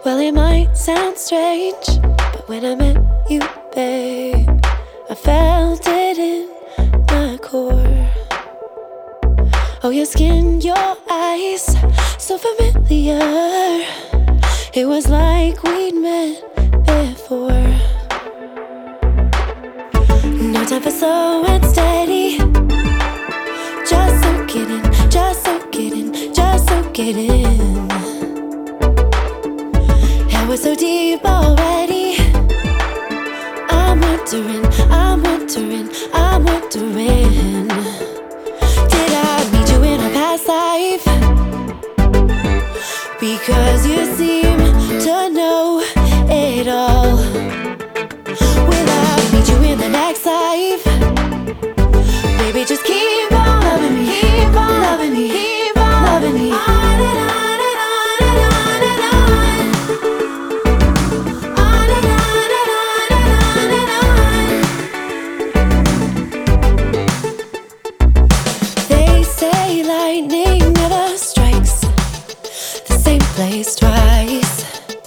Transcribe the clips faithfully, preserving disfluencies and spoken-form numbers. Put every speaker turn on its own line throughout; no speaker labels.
Well, it might sound strange, but when I met you, babe, I felt it in my core. Oh, your skin, your eyes, so familiar. It was like we'd met before. No time for slow and steady. Just soak it in, just soak it in, just soak it in. And we're so deep already. I'm wondering, I'm wondering, I'm wondering, did I meet you in a past life? Because you seem to know it all. Will I meet you in the next life? Baby, just keep on loving me, keep on loving me, keep on loving me. On and on and on and on and on. On and on and on and on and on. They say lightning never strikes the same place twice,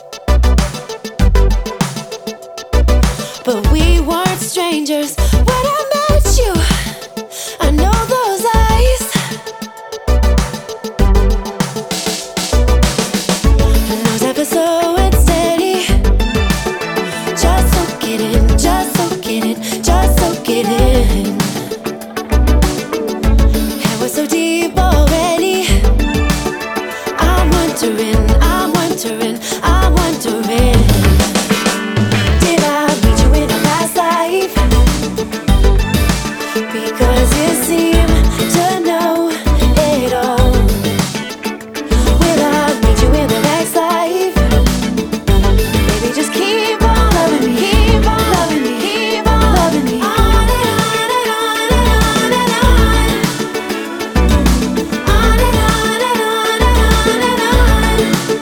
but we weren't strangers when I met you. I know those eyes. No time for slow and steady. Just soak it in, just soak it in, just soak it in. And we're so deep already. I'm wondering, I'm wondering, I'm wondering, did I meet you in a past life? Because you seem to know it all. Will I meet you in the next life? Baby, just keep on loving me, keep on loving me, keep on loving me. On and on and on and on and on. On and on and on and on and on.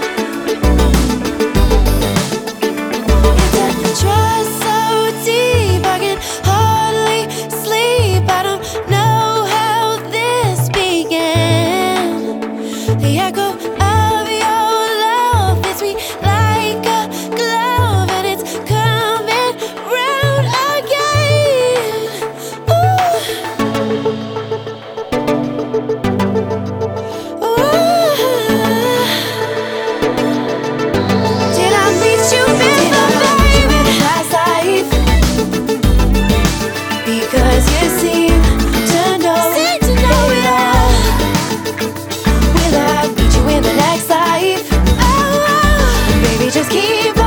It's a trust so deep I can hardly sleep. I don't know how this began. The echo of your love fits me like a glove, and it's coming round again. Ooh. Ooh. Did I meet you in the baby last life? Because you seem to know it all. Will I meet you in the next life? Oh, baby, just keep